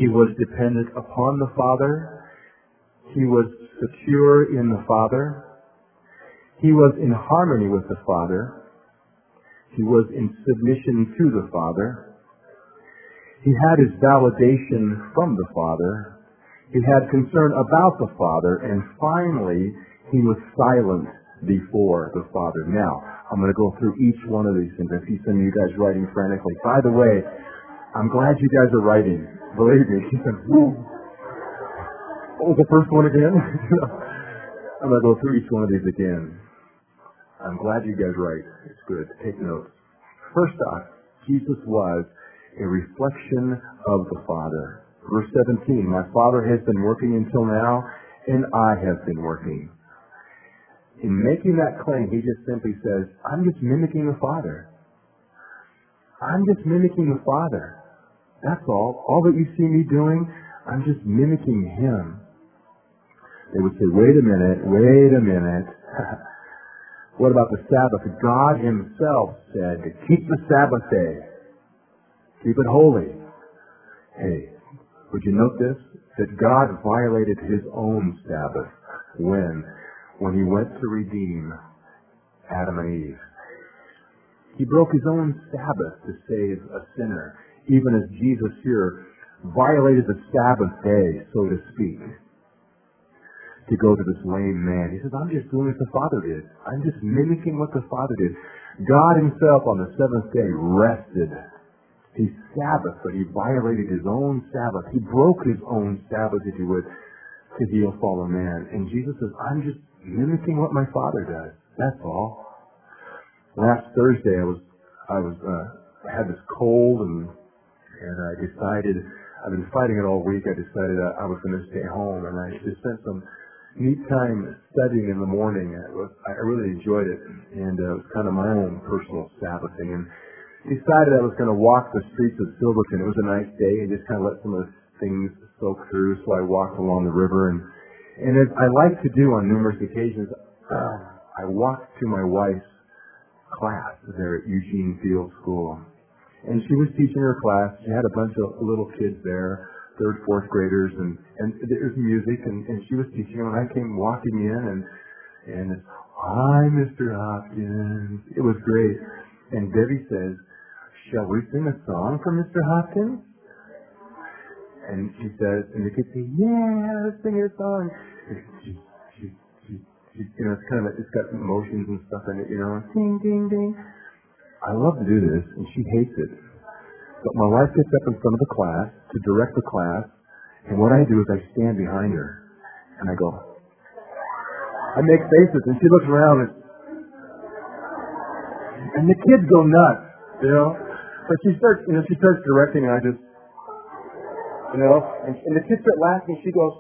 He was dependent upon the Father. He was secure in the Father. He was in harmony with the Father. He was in submission to the Father. He had his validation from the Father. He had concern about the Father. And finally, he was silent before the Father. Now, I'm going to go through each one of these things. I see some of you guys writing frantically. By the way, I'm glad you guys are writing. Believe me. What was the first one again? I'm going to go through each one of these again. I'm glad you guys write. It's good. Take notes. First off, Jesus was a reflection of the Father. Verse 17, my Father has been working until now, and I have been working. In making that claim, he just simply says, I'm just mimicking the Father. I'm just mimicking the Father. That's all. All that you see me doing, I'm just mimicking Him. They would say, wait a minute. What about the Sabbath? God Himself said to keep the Sabbath day. Keep it holy. Hey, would you note this? That God violated His own Sabbath when He went to redeem Adam and Eve. He broke His own Sabbath to save a sinner, even as Jesus here violated the Sabbath day, so to speak, to go to this lame man. He says, I'm just doing what the Father did. I'm just mimicking what the Father did. God Himself on the seventh day rested. He Sabbath, but He violated His own Sabbath. He broke His own Sabbath, if you would, to heal fallen man. And Jesus says, I'm just mimicking what my Father does. That's all. Last Thursday, I had this cold, and I decided, I've been fighting it all week. I decided I was going to stay home, and I just spent some neat time studying in the morning. I really enjoyed it, and it was kind of my own personal Sabbathing. And decided I was going to walk the streets of Silverton. It was a nice day, and just kind of let some of the things soak through. So I walked along the river, and as I like to do on numerous occasions, I walked to my wife's class there at Eugene Field School. And she was teaching her class. She had a bunch of little kids there, third, fourth graders, and there's music, and she was teaching them. And I came walking in, and it's, hi, Mr. Hopkins. It was great. And Debbie says, shall we sing a song for Mr. Hopkins? And she says, and the kids say, yeah, let's sing a song. You know, it's got emotions and stuff in it, you know, ding, ding, ding. I love to do this, and she hates it. But my wife gets up in front of the class to direct the class, and what I do is I stand behind her, and I go, I make faces, and she looks around, and the kids go nuts, you know. But she starts directing, and I just, you know, and the kids start laughing, and she goes,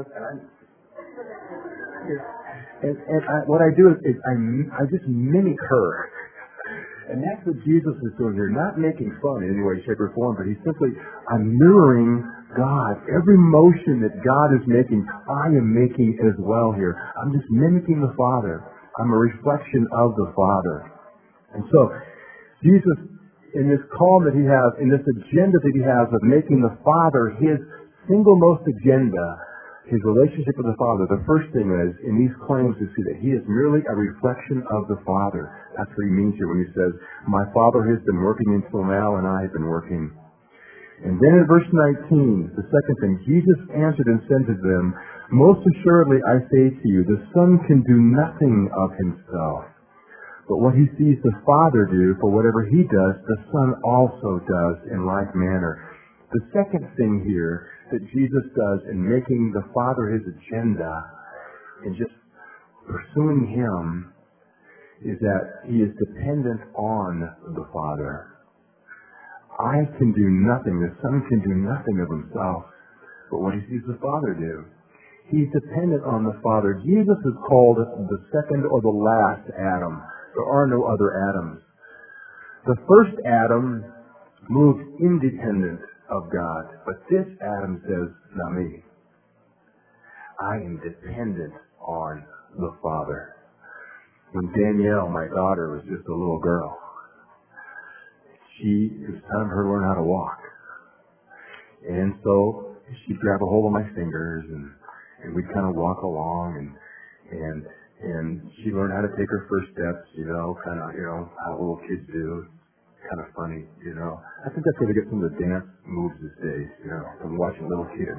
what I do is I just mimic her. And that's what Jesus is doing here. Not making fun in any way, shape, or form, but He's simply, I'm mirroring God. Every motion that God is making, I am making as well here. I'm just mimicking the Father. I'm a reflection of the Father. And so, Jesus, in this call that He has, in this agenda that He has of making the Father His single most agenda, His relationship with the Father, the first thing is, in these claims, we see that He is merely a reflection of the Father. That's what He means here when He says, my Father has been working until now, and I have been working. And then in verse 19, the second thing, Jesus answered and said to them, most assuredly I say to you, the Son can do nothing of Himself. But what He sees the Father do, for whatever He does, the Son also does in like manner. The second thing here that Jesus does in making the Father His agenda and just pursuing Him is that He is dependent on the Father. I can do nothing. The Son can do nothing of Himself. But what He sees the Father do. He's dependent on the Father. Jesus is called the second or the last Adam. There are no other Adams. The first Adam moved independent of God. But this Adam says, not me. I am dependent on the Father. When Danielle, my daughter, was just a little girl, it was time for her to learn how to walk. And so she'd grab a hold of my fingers and we'd kind of walk along and she learned how to take her first steps, how little kids do. Kind of funny, I think that's where they get some of the dance moves these days, from watching little kids,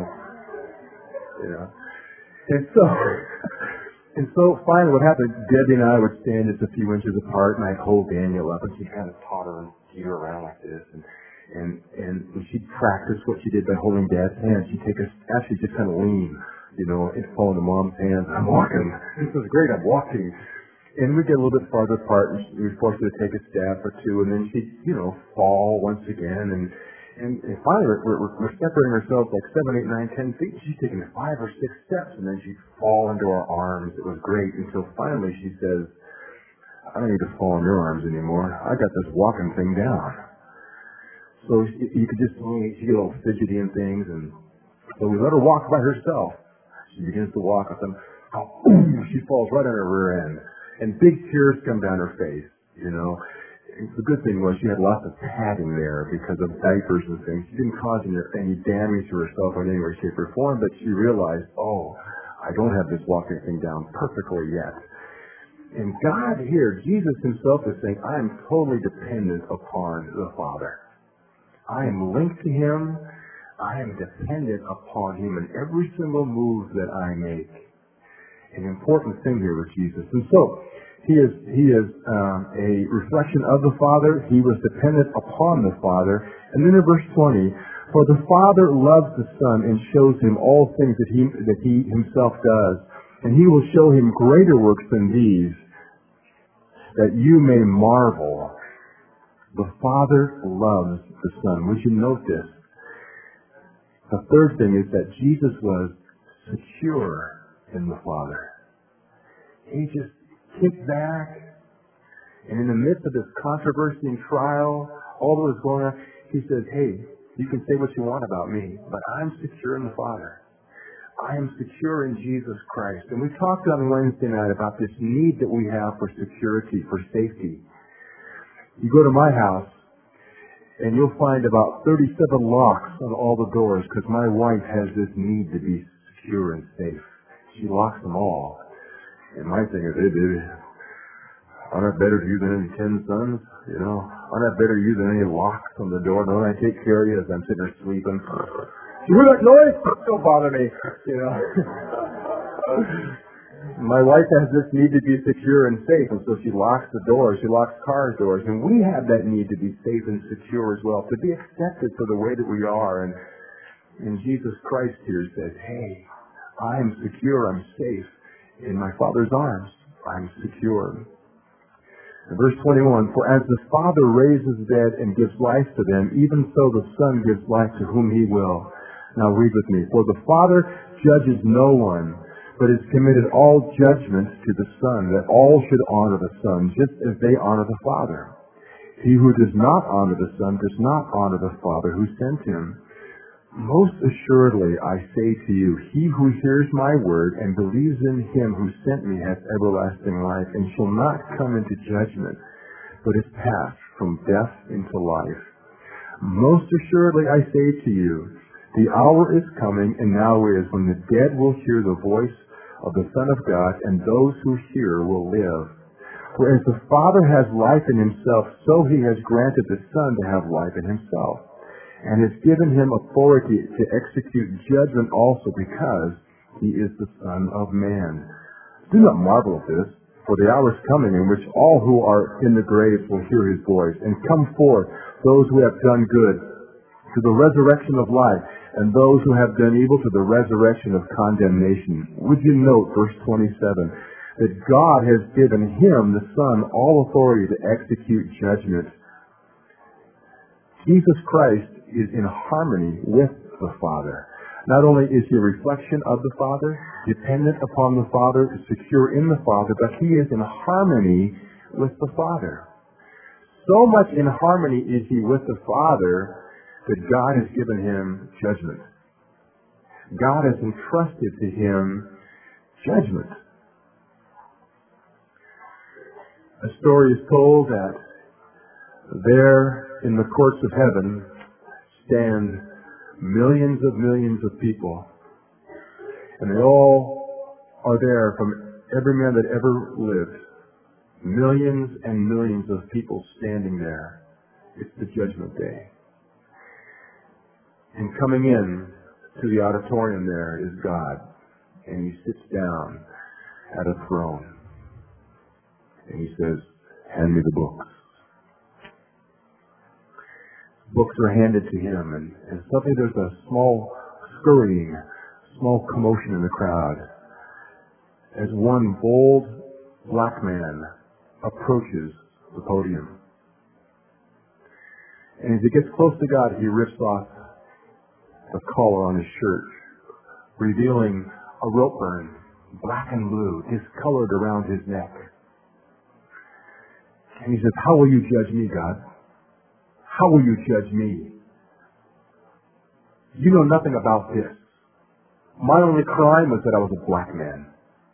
And so finally what happened, Debbie and I would stand just a few inches apart and I'd hold Daniel up and she'd kind of totter and teeter around like this. And when she'd practice what she did by holding Dad's hand, she'd take us, actually just kind of lean, and fall into Mom's hands. I'm walking. This is great. I'm walking. And we'd get a little bit farther apart and we'd force her to take a step or two and then she'd, fall once again. And finally we're separating ourselves like 7, 8, 9, 10 feet. She's taking 5 or 6 steps and then she'd fall into our arms. It was great until finally she says, I don't need to fall in your arms anymore. I got this walking thing down. So you could just she'd get a little fidgety and things, and so we let her walk by herself. She begins to walk with them. She falls right on her rear end. And big tears come down her face, The good thing was she had lots of padding there because of diapers and things. She didn't cause any damage to herself in any way, shape, or form, but she realized, I don't have this walking thing down perfectly yet. And God here, Jesus himself is saying, I am totally dependent upon the Father. I am linked to him. I am dependent upon him in every single move that I make. An important thing here with Jesus. And so, he is a reflection of the Father. He was dependent upon the Father. And then in verse 20, for the Father loves the Son and shows him all things that he himself does. And he will show him greater works than these, that you may marvel. The Father loves the Son. We should note this. The third thing is that Jesus was secure in the Father. He just kicked back, and in the midst of this controversy and trial, all that was going on, he says, hey, you can say what you want about me, but I'm secure in the Father. I am secure in Jesus Christ. And we talked on Wednesday night about this need that we have for security, for safety. You go to my house, and you'll find about 37 locks on all the doors, because my wife has this need to be secure and safe. She locks them all. And my thing is, hey, baby, I'm not better to you than any 10 sons, I'm not better to you than any locks on the door. Don't I take care of you as I'm sitting there sleeping? You hear that noise? Don't bother me, My wife has this need to be secure and safe, and so she locks the doors, she locks car doors, and we have that need to be safe and secure as well, to be accepted for the way that we are. And Jesus Christ here says, hey, I am secure, I'm safe. In my Father's arms, I'm secure. In verse 21, for as the Father raises the dead and gives life to them, even so the Son gives life to whom he will. Now read with me. For the Father judges no one, but has committed all judgment to the Son, that all should honor the Son, just as they honor the Father. He who does not honor the Son does not honor the Father who sent him. Most assuredly, I say to you, he who hears my word and believes in him who sent me has everlasting life, and shall not come into judgment, but is passed from death into life. Most assuredly, I say to you, the hour is coming, and now is, when the dead will hear the voice of the Son of God, and those who hear will live. For as the Father has life in himself, so he has granted the Son to have life in himself, and has given him authority to execute judgment also, because he is the Son of Man. Do not marvel at this, for the hour is coming in which all who are in the graves will hear his voice, and come forth, those who have done good, to the resurrection of life, and those who have done evil to the resurrection of condemnation. Would you note, verse 27, that God has given him, the Son, all authority to execute judgment. Jesus Christ is in harmony with the Father. Not only is he a reflection of the Father, dependent upon the Father, secure in the Father, but he is in harmony with the Father. So much in harmony is he with the Father that God has given him judgment. God has entrusted to him judgment. A story is told that there in the courts of heaven stand millions of people. And they all are there from every man that ever lived. Millions and millions of people standing there. It's the judgment day. And coming in to the auditorium there is God. And he sits down at a throne. And he says, hand me the books. Books are handed to him, and suddenly there's a small scurrying, small commotion in the crowd as one bold black man approaches the podium. And as he gets close to God, he rips off the collar on his shirt, revealing a rope burn, black and blue, discolored around his neck. And he says, how will you judge me, God? How will you judge me? You know nothing about this. My only crime was that I was a black man.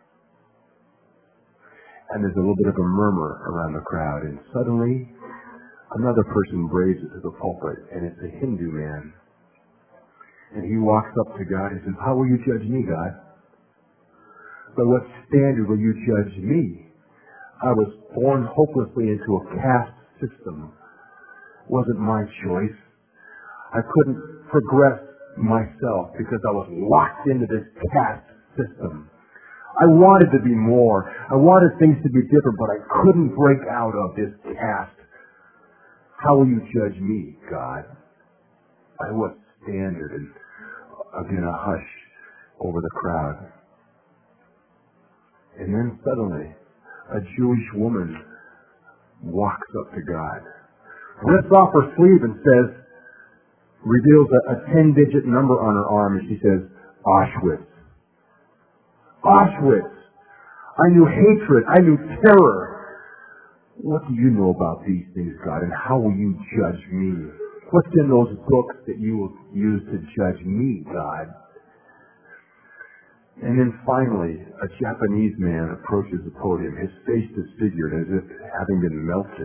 And there's a little bit of a murmur around the crowd, and suddenly another person braves it to the pulpit, and it's a Hindu man. And he walks up to God and says, how will you judge me, God? By what standard will you judge me? I was born hopelessly into a caste system. It wasn't my choice. I couldn't progress myself because I was locked into this caste system. I wanted to be more. I wanted things to be different, but I couldn't break out of this caste. How will you judge me, God? By what standard? And again, a hush over the crowd. And then suddenly, a Jewish woman walks up to God, rips off her sleeve and says, reveals a 10-digit number on her arm, and she says, Auschwitz. Auschwitz. I knew hatred. I knew terror. What do you know about these things, God, and how will you judge me? What's in those books that you will use to judge me, God? And then finally, a Japanese man approaches the podium, his face disfigured as if having been melted.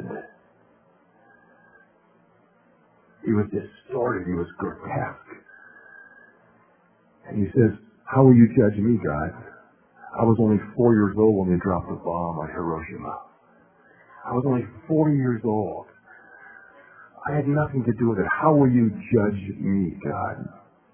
He was distorted. He was grotesque. And he says, how will you judge me, God? I was only 4 years old when they dropped the bomb on Hiroshima. I was only 4 years old. I had nothing to do with it. How will you judge me, God?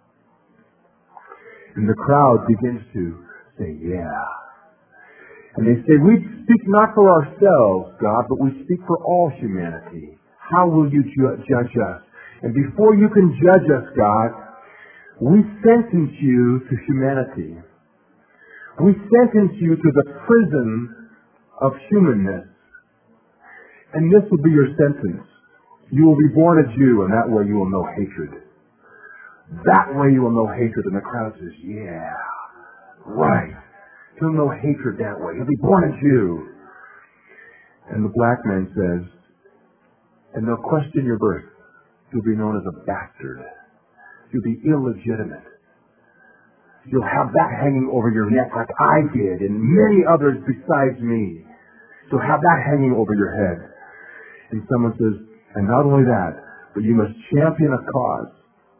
And the crowd begins to say, yeah. And they say, we speak not for ourselves, God, but we speak for all humanity. How will you judge us? And before you can judge us, God, we sentence you to humanity. We sentence you to the prison of humanness. And this will be your sentence. You will be born a Jew, and that way you will know hatred. That way you will know hatred. And the crowd says, yeah, right. He'll know hatred that way. He'll be born a Jew. And the black man says, and they'll question your birth. You'll be known as a bastard. You'll be illegitimate. You'll have that hanging over your neck like I did and many others besides me. You'll have that hanging over your head. And someone says, and not only that, but you must champion a cause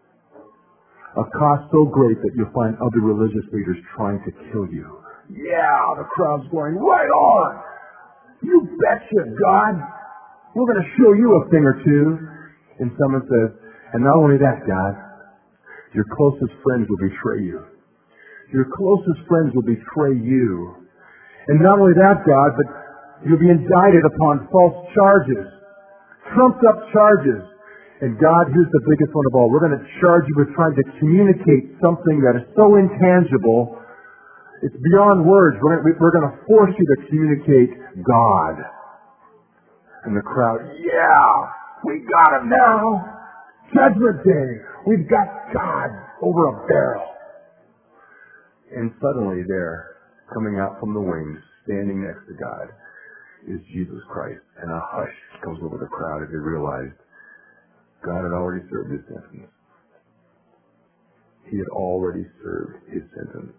so great that you'll find other religious leaders trying to kill you. Yeah, the crowd's going, right on. You betcha, God. We're going to show you a thing or two. And someone says, and not only that, God, your closest friends will betray you. Your closest friends will betray you. And not only that, God, but you'll be indicted upon false charges, trumped up charges. And God, here's the biggest one of all. We're going to charge you with trying to communicate something that is so intangible, it's beyond words. We're going to force you to communicate God. And the crowd, yeah, we got him now. Judgment Day. We've got God over a barrel. And suddenly there, coming out from the wings, standing next to God, is Jesus Christ. And a hush comes over the crowd as they realized God had already served his sentence. He had already served his sentence.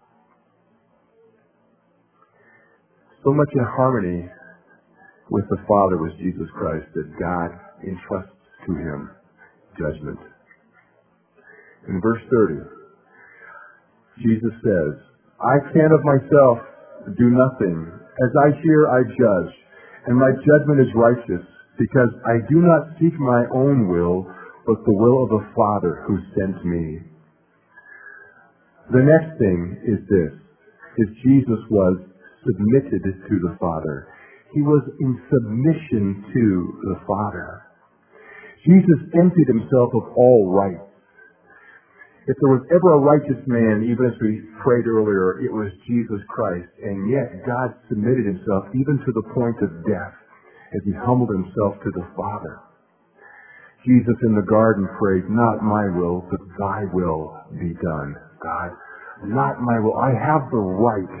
So much in harmony with the Father was Jesus Christ that God entrusts to him judgment. In verse 30, Jesus says, I can of myself do nothing. As I hear, I judge, and my judgment is righteous, because I do not seek my own will, but the will of the Father who sent me. The next thing is this, is Jesus was submitted to the Father. He was in submission to the Father. Jesus emptied himself of all rights. If there was ever a righteous man, even as we prayed earlier, it was Jesus Christ. And yet God submitted himself even to the point of death as he humbled himself to the Father. Jesus in the garden prayed, not my will, but thy will be done. God, not my will. I have the right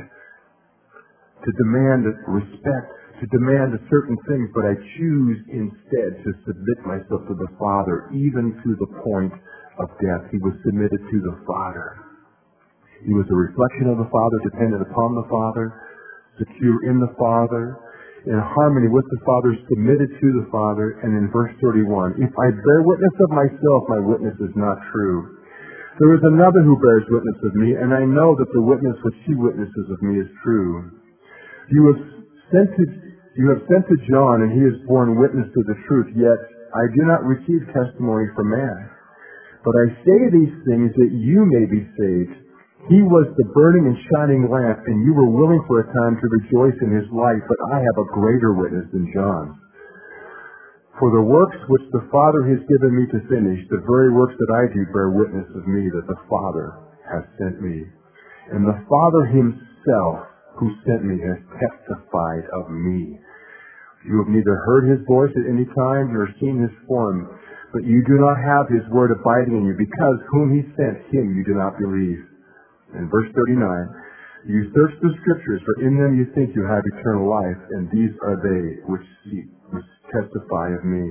to demand respect, to demand certain things, but I choose instead to submit myself to the Father, even to the point of death. He was submitted to the Father. He was a reflection of the Father, dependent upon the Father, secure in the Father, in harmony with the Father, submitted to the Father. And in verse 31, if I bear witness of myself, my witness is not true. There is another who bears witness of me, and I know that the witness which he witnesses of me is true. You have sent to John, and he has borne witness to the truth, yet I do not receive testimony from man. But I say these things that you may be saved. He was the burning and shining lamp, and you were willing for a time to rejoice in his light, but I have a greater witness than John. For the works which the Father has given me to finish, the very works that I do bear witness of me that the Father has sent me. And the Father himself who sent me has testified of me. You have neither heard his voice at any time nor seen his form, but you do not have his word abiding in you, because whom he sent, him you do not believe. In verse 39, you search the Scriptures, for in them you think you have eternal life, and these are they which testify of me.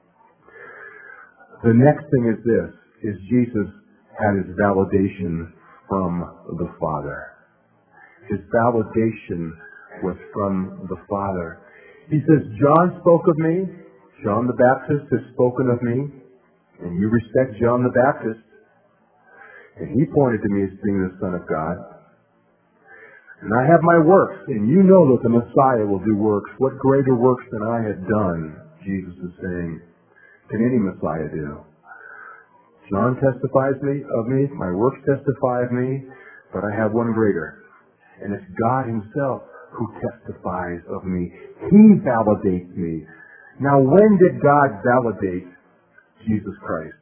The next thing is this, is Jesus had his validation from the Father. His validation was from the Father. He says, John spoke of me, John the Baptist has spoken of me, and you respect John the Baptist, and he pointed to me as being the Son of God. And I have my works, and you know that the Messiah will do works. What greater works than I had done, Jesus is saying, can any Messiah do? John testifies of me, my works testify of me, but I have one greater. And it's God himself who testifies of me. He validates me. Now, when did God validate Jesus Christ?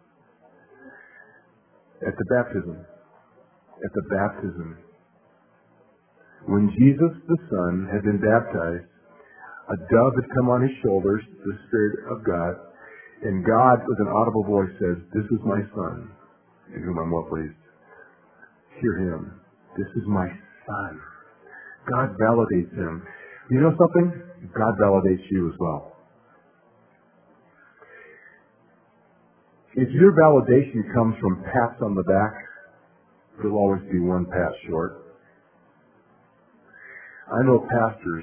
At the baptism. At the baptism. When Jesus, the Son, had been baptized, a dove had come on his shoulders, the Spirit of God, and God, with an audible voice, says, this is my Son, in whom I'm well pleased. Hear him. This is my Son. God validates him. You know something? God validates you as well. If your validation comes from pats on the back, you'll always be one pat short. I know pastors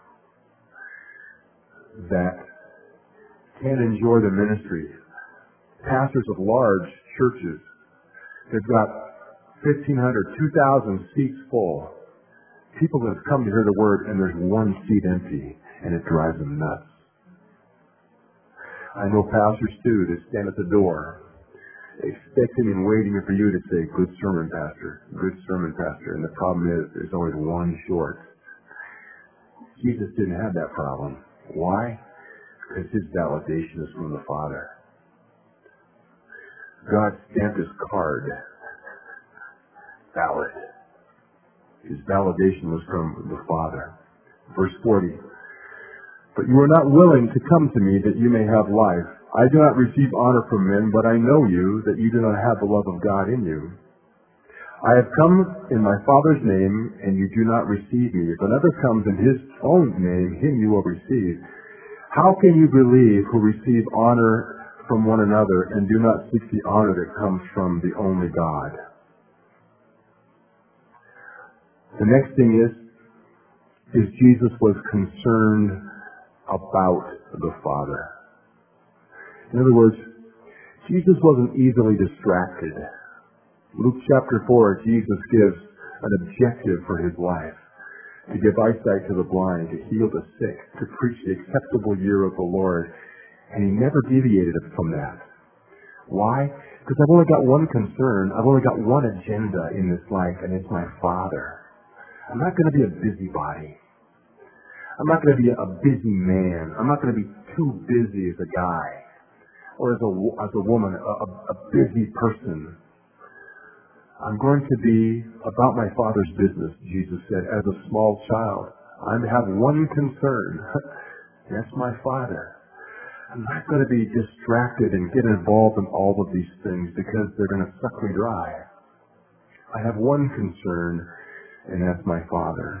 that can't enjoy the ministry. Pastors of large churches. They've got 1,500, 2,000 seats full. People that have come to hear the word, and there's one seat empty, and it drives them nuts. I know pastors, too, that stand at the door expecting and waiting for you to say, good sermon, Pastor. Good sermon, Pastor. And the problem is, there's always one short. Jesus didn't have that problem. Why? Because his validation is from the Father. God stamped his card valid. His validation was from the Father. Verse 40. But you are not willing to come to me that you may have life. I do not receive honor from men, but I know you, that you do not have the love of God in you. I have come in my Father's name, and you do not receive me. If another comes in his own name, him you will receive. How can you believe who receive honor from one another and do not seek the honor that comes from the only God? The next thing is Jesus was concerned about the Father. In other words, Jesus wasn't easily distracted. Luke chapter 4, Jesus gives an objective for his life: to give eyesight to the blind, to heal the sick, to preach the acceptable year of the Lord. And he never deviated from that. Why? Because I've only got one concern. I've only got one agenda in this life, and it's my Father. I'm not going to be a busybody. I'm not going to be a busy man. I'm not going to be too busy as a guy or as a woman, a busy person. I'm going to be about my Father's business, Jesus said, as a small child. I have one concern. That's my Father. I'm not going to be distracted and get involved in all of these things because they're going to suck me dry. I have one concern, and that's my Father.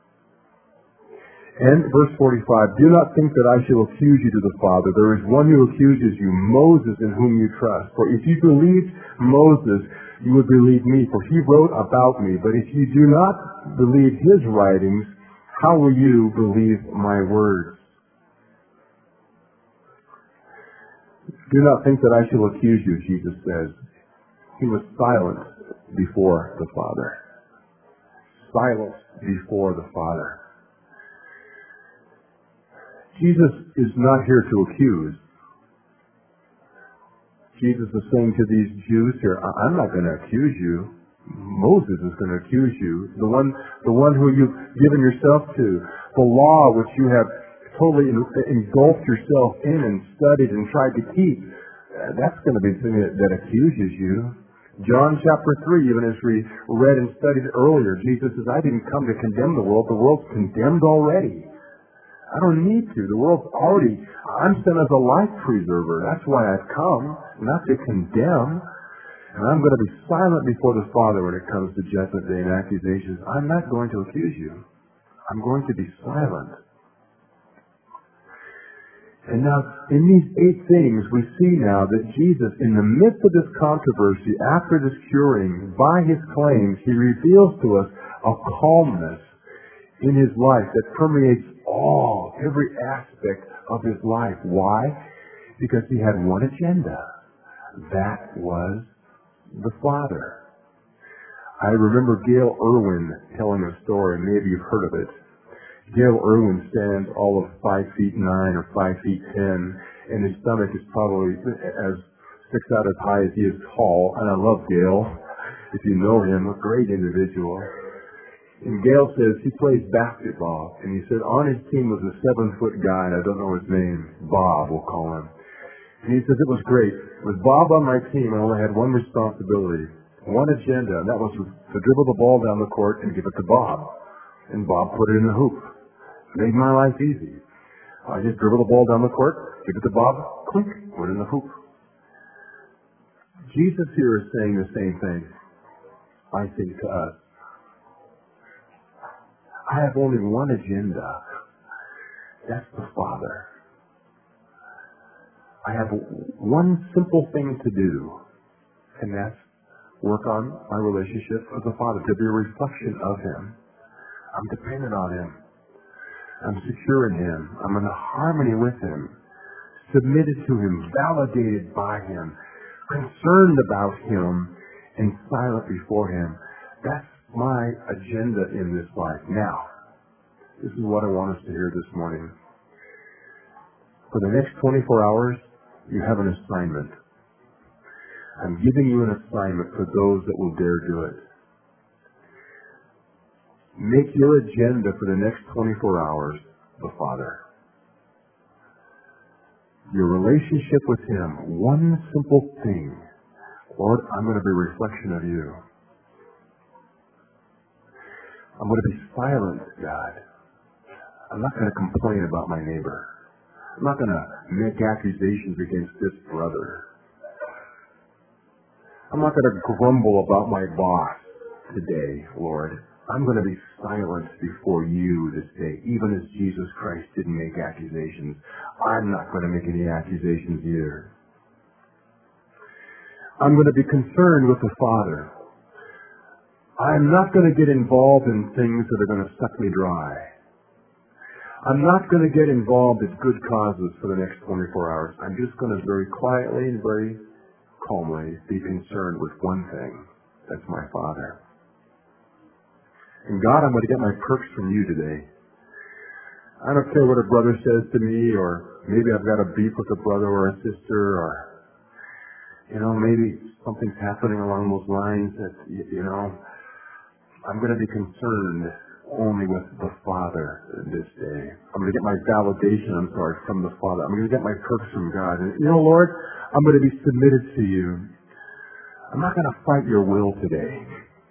And verse 45, do not think that I shall accuse you to the Father. There is one who accuses you, Moses, in whom you trust. For if you believed Moses, you would believe me, for he wrote about me. But if you do not believe his writings, how will you believe my words? Do not think that I shall accuse you, Jesus says. He was silent before the Father. Silent before the Father. Jesus is not here to accuse. Jesus is saying to these Jews here, I'm not going to accuse you. Moses is going to accuse you. The one who you've given yourself to. The law which you have totally engulfed yourself in and studied and tried to keep. That's going to be the thing that accuses you. John chapter 3, even as we read and studied earlier, Jesus says, I didn't come to condemn the world. The world's condemned already. I don't need to. The world's already, I'm sent as a life preserver. That's why I've come, not to condemn. And I'm going to be silent before the Father when it comes to judgment day and accusations. I'm not going to accuse you. I'm going to be silent. And now, in these 8 things, we see now that Jesus, in the midst of this controversy, after this curing, by his claims, he reveals to us a calmness in his life that permeates every aspect of his life. Why? Because he had one agenda. That was the Father. I remember Gail Irwin telling a story, maybe you've heard of it. Gail Irwin stands all of 5'9" or 5'10", and his stomach is probably sticks out as high as he is tall. And I love Gail. If you know him, a great individual. And Gail says he plays basketball, and he said on his team was a 7-foot guy, and I don't know his name, Bob, we'll call him. And he says it was great. With Bob on my team, I only had one responsibility, one agenda, and that was to dribble the ball down the court and give it to Bob. And Bob put it in the hoop. Made my life easy. I just dribble the ball down the court, give it to Bob, click, put it in the hoop. Jesus here is saying the same thing, I think, to us. I have only one agenda. That's the Father. I have one simple thing to do, and that's work on my relationship with the Father, to be a reflection of Him. I'm dependent on Him. I'm secure in Him. I'm in harmony with Him, submitted to Him, validated by Him, concerned about Him, and silent before Him. That's my agenda in this life. Now, this is what I want us to hear this morning. For the next 24 hours, you have an assignment. I'm giving you an assignment for those that will dare do it. Make your agenda for the next 24 hours the Father. Your relationship with Him, one simple thing. Lord, I'm going to be a reflection of you. I'm going to be silent, God. I'm not going to complain about my neighbor. I'm not going to make accusations against this brother. I'm not going to grumble about my boss today, Lord. I'm going to be silent before you this day, even as Jesus Christ didn't make accusations. I'm not going to make any accusations either. I'm going to be concerned with the Father. I'm not going to get involved in things that are going to suck me dry. I'm not going to get involved in good causes for the next 24 hours. I'm just going to very quietly and very calmly be concerned with one thing. That's my Father. And God, I'm going to get my perks from you today. I don't care what a brother says to me, or maybe I've got a beef with a brother or a sister, or, maybe something's happening along those lines that, I'm going to be concerned only with the Father this day. I'm going to get my validation, from the Father. I'm going to get my perks from God. And, Lord, I'm going to be submitted to you. I'm not going to fight your will today.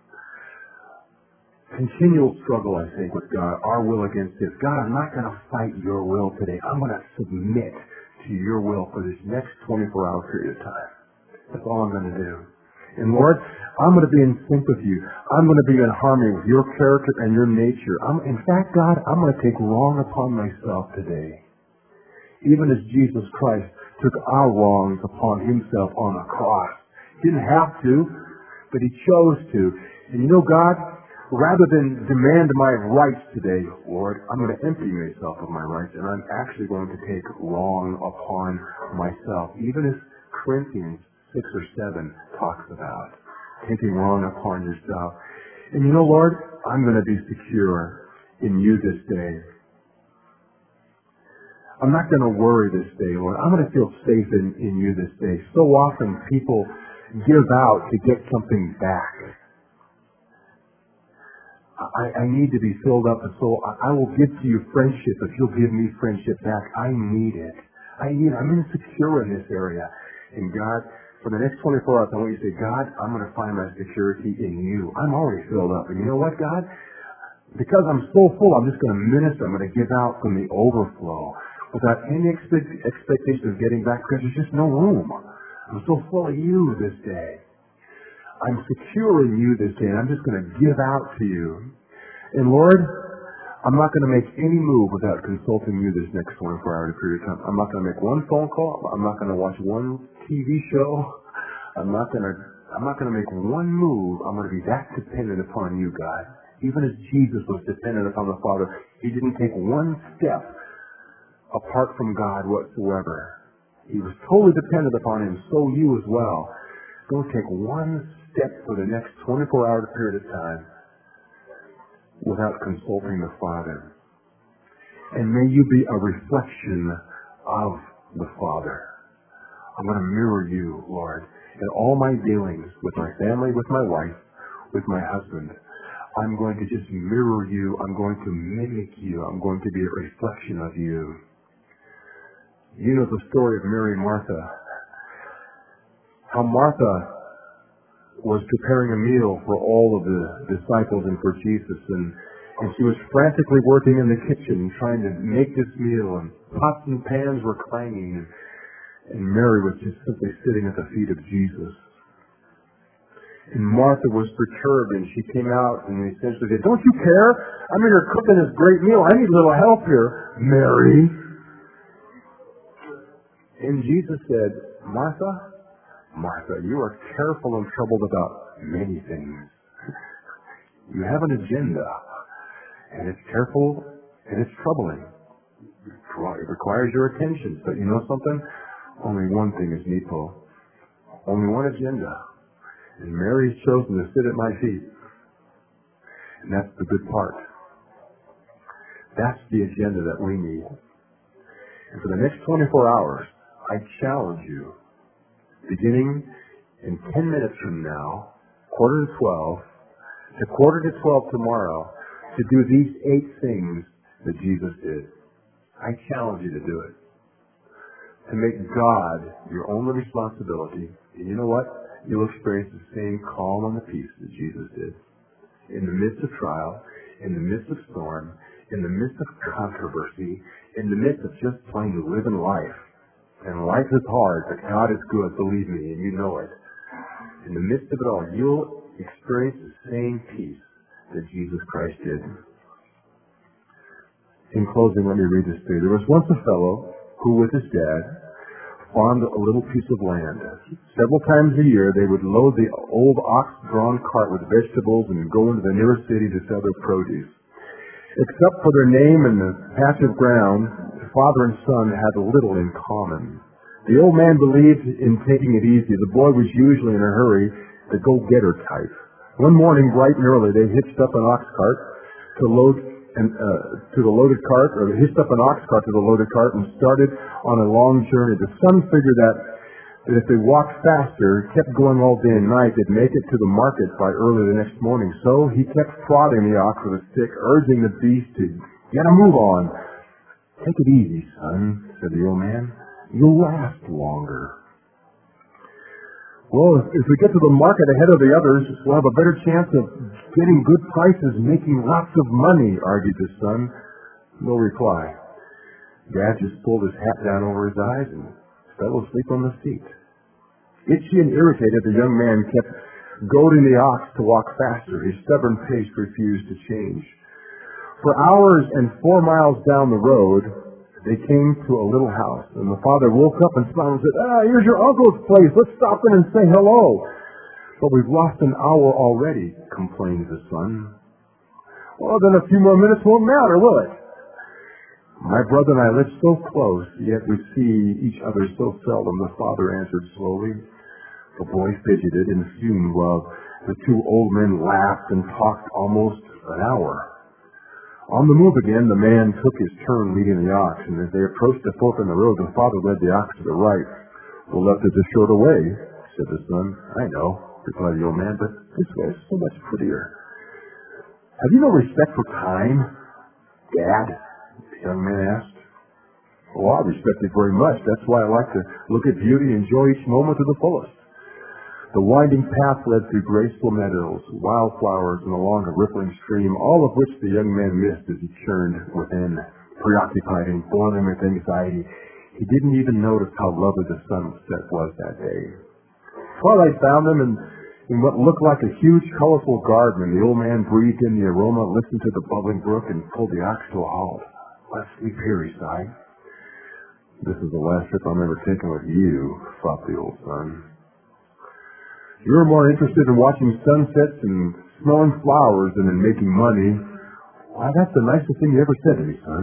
Continual struggle, I think, with God, our will against His. God, I'm not going to fight your will today. I'm going to submit to your will for this next 24-hour period of time. That's all I'm going to do. And Lord, I'm going to be in sync with you. I'm going to be in harmony with your character and your nature. In fact, God, I'm going to take wrong upon myself today. Even as Jesus Christ took our wrongs upon himself on the cross. He didn't have to, but he chose to. And God, rather than demand my rights today, Lord, I'm going to empty myself of my rights, and I'm actually going to take wrong upon myself. Even as Corinthians 6 or 7 talks about taking wrong upon yourself. And Lord, I'm going to be secure in you this day. I'm not going to worry this day, Lord. I'm going to feel safe in you this day. So often people give out to get something back. I need to be filled up, and so I will give to you friendship if you'll give me friendship back. I need it. I'm insecure in this area. And God, for the next 24 hours, I want you to say, God, I'm going to find my security in you. I'm already filled up. And you know what, God? Because I'm so full, I'm just going to minister. I'm going to give out from the overflow without any expectation of getting back, because there's just no room. I'm so full of you this day. I'm secure in you this day, and I'm just going to give out to you. And Lord, I'm not going to make any move without consulting you this next 24-hour period of time. I'm not going to make one phone call. I'm not going to watch one TV show. I'm not going to make one move. I'm going to be that dependent upon you, God. Even as Jesus was dependent upon the Father, he didn't take one step apart from God whatsoever. He was totally dependent upon him, so you as well. Don't take one step for the next 24-hour period of time without consulting the Father. And may you be a reflection of the Father. I'm going to mirror you, Lord, in all my dealings with my family, with my wife, with my husband. I'm going to just mirror you. I'm going to mimic you. I'm going to be a reflection of you. You know the story of Mary and Martha. How Martha was preparing a meal for all of the disciples and for Jesus, and she was frantically working in the kitchen trying to make this meal, and pots and pans were clanging, and Mary was just simply sitting at the feet of Jesus. And Martha was perturbed, and she came out and essentially said, "Don't you care? I'm in here cooking this great meal. I need a little help here, Mary." And Jesus said, "Martha, Martha, you are careful and troubled about many things. You have an agenda, and it's careful and it's troubling. It requires your attention. But you know something? Only one thing is needful. Only one agenda. And Mary's chosen to sit at my feet. And that's the good part. That's the agenda that we need. And for the next 24 hours, I challenge you, beginning in 10 minutes from now, 11:45 to 11:45 tomorrow, to do these 8 things that Jesus did. I challenge you to do it. To make God your only responsibility. And you know what? You'll experience the same calm and the peace that Jesus did. In the midst of trial, in the midst of storm, in the midst of controversy, in the midst of just plain living life. And life is hard, but God is good, believe me, and you know it. In the midst of it all, you'll experience the same peace that Jesus Christ did. In closing, let me read this to you. There was once a fellow who, with his dad, farmed a little piece of land. Several times a year, they would load the old ox-drawn cart with vegetables and go into the nearest city to sell their produce. Except for their name and the patch of ground, father and son had little in common. The old man believed in taking it easy. The boy was usually in a hurry, the go-getter type. One morning, bright and early, they hitched up an ox cart to the loaded cart, or hitched up an ox cart to the loaded cart and started on a long journey. The son figured that if they walked faster, kept going all day and night, they'd make it to the market by early the next morning. So he kept prodding the ox with a stick, urging the beast to get a move on. Take it easy, son, said the old man. You'll last longer. Well, if we get to the market ahead of the others, we'll have a better chance of getting good prices, making lots of money, argued the son. No reply. Dad just pulled his hat down over his eyes and fell asleep on the seat. Itchy and irritated, the young man kept goading the ox to walk faster. His stubborn pace refused to change. For hours and 4 miles down the road, they came to a little house, and the father woke up and smiled and said, here's your uncle's place. Let's stop in and say hello. But we've lost an hour already, complained the son. Well, then a few more minutes won't matter, will it? My brother and I live so close, yet we see each other so seldom, the father answered slowly. The boy fidgeted and fumed while the two old men laughed and talked almost an hour. On the move again, the man took his turn leading the ox, and as they approached the fork in the road, the father led the ox to the right. The left is a shorter way, said the son. I know, replied the old man, but this way is so much prettier. Have you no respect for time, Dad? The young man asked. Oh, I respect it very much. That's why I like to look at beauty and enjoy each moment to the fullest. The winding path led through graceful meadows, wildflowers, and along a rippling stream, all of which the young man missed as he churned within, preoccupied and boiling with anxiety. He didn't even notice how lovely the sunset was that day. Twilight found them in what looked like a huge, colorful garden, and the old man breathed in the aroma, listened to the bubbling brook, and pulled the ox to a halt. Let's sleep here, he sighed. This is the last trip I'm ever taking with you, thought the old son. You're more interested in watching sunsets and smelling flowers than in making money. Why, that's the nicest thing you ever said to me, son.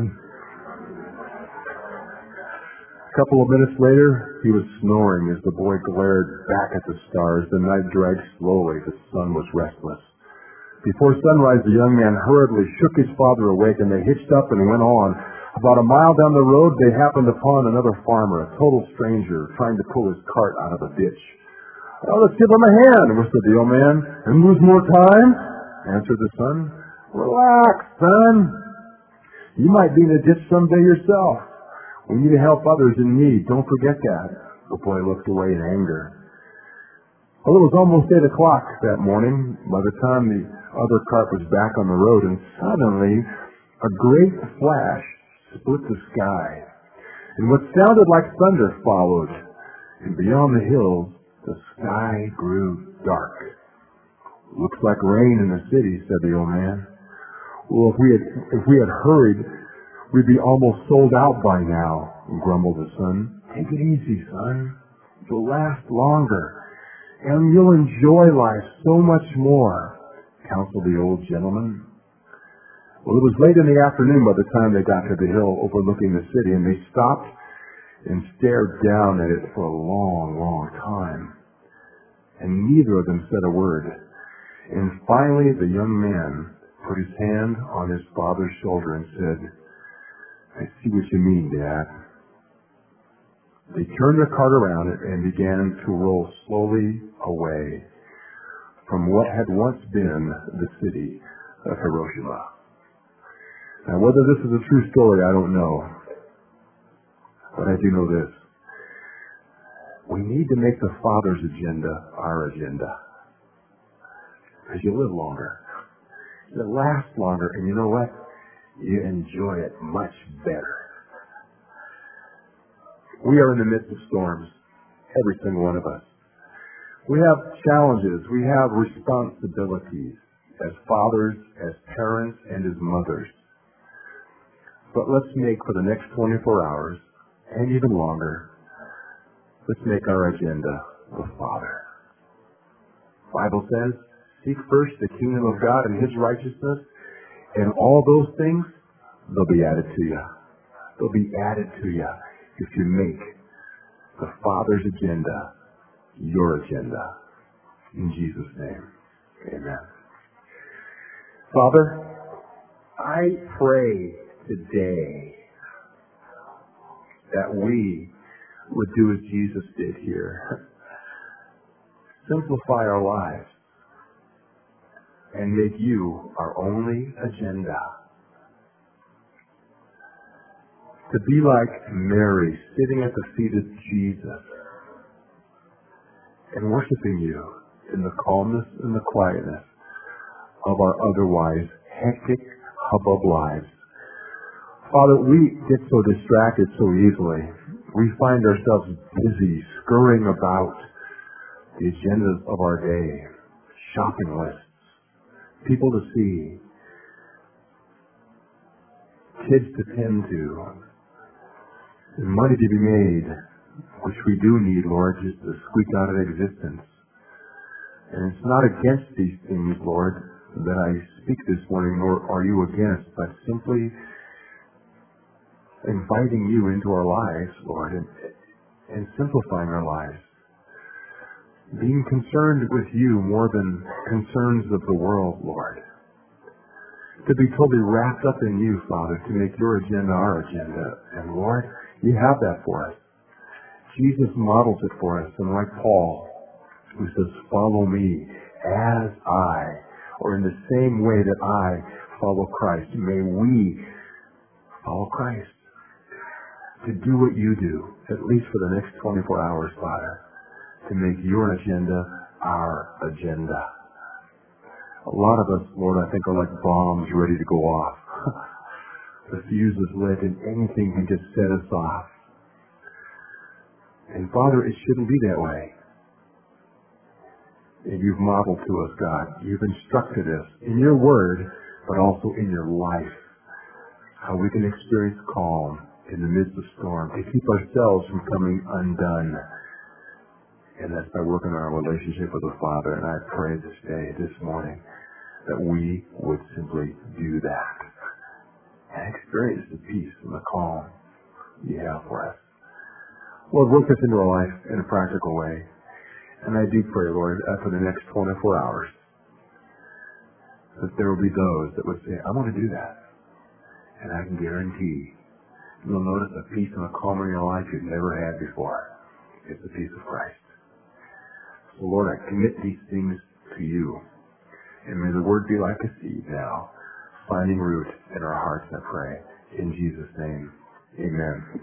A couple of minutes later, he was snoring as the boy glared back at the stars. The night dragged slowly. The sun was restless. Before sunrise, the young man hurriedly shook his father awake, and they hitched up and went on. About a mile down the road, they happened upon another farmer, a total stranger, trying to pull his cart out of a ditch. Oh, let's give him a hand, whispered the old man. And lose more time? Answered the son. Relax, son. You might be in a ditch someday yourself. We need to help others in need. Don't forget that. The boy looked away in anger. Well, it was almost 8 o'clock that morning by the time the other cart was back on the road, and suddenly a great flash split the sky, and what sounded like thunder followed, and beyond the hills, the sky grew dark. Looks like rain in the city, said the old man. Well, if we had hurried, we'd be almost sold out by now, grumbled the son. Take it easy, son. You'll last longer, and you'll enjoy life so much more, counseled the old gentleman. Well, it was late in the afternoon by the time they got to the hill overlooking the city, and they stopped and stared down at it for a long, long time. And neither of them said a word. And finally the young man put his hand on his father's shoulder and said, I see what you mean, Dad. They turned the cart around and began to roll slowly away from what had once been the city of Hiroshima. Now, whether this is a true story, I don't know. But I do know this. We need to make the Father's agenda our agenda. Because you live longer. You last longer, and you know what? You enjoy it much better. We are in the midst of storms, every single one of us. We have challenges. We have responsibilities as fathers, as parents, and as mothers. But let's make for the next 24 hours, and even longer, let's make our agenda the Father. The Bible says, seek first the kingdom of God and His righteousness, and all those things, they'll be added to you. They'll be added to you if you make the Father's agenda, your agenda. In Jesus' name, amen. Father, I pray today that we would do as Jesus did here. Simplify our lives and make you our only agenda. To be like Mary, sitting at the feet of Jesus and worshiping you in the calmness and the quietness of our otherwise hectic, hubbub lives. Father, we get so distracted so easily. We find ourselves busy, scurrying about the agendas of our day, shopping lists, people to see, kids to tend to, and money to be made, which we do need, Lord, just to squeak out of existence. And it's not against these things, Lord, that I speak this morning, nor are you against, but simply inviting you into our lives, Lord, and simplifying our lives. Being concerned with you more than concerns of the world, Lord. To be totally wrapped up in you, Father, to make your agenda our agenda. And Lord, you have that for us. Jesus models it for us, and like Paul, who says, follow me as I, or in the same way that I follow Christ. May we follow Christ to do what you do, at least for the next 24 hours, Father, to make your agenda our agenda. A lot of us, Lord, I think are like bombs ready to go off. The fuse is lit and anything can just set us off. And Father, it shouldn't be that way. And you've modeled to us, God. You've instructed us in your word, but also in your life, how we can experience calm in the midst of storm, to keep ourselves from coming undone. And that's by working on our relationship with the Father. And I pray this day, this morning, that we would simply do that and experience the peace and the calm you have for us. Lord, work this into our life in a practical way. And I do pray, Lord, for the next 24 hours, that there will be those that would say, I want to do that. And I can guarantee you'll notice a peace and a calm in your life you've never had before. It's the peace of Christ. So Lord, I commit these things to you. And may the word be like a seed now, finding root in our hearts, I pray. In Jesus' name, amen.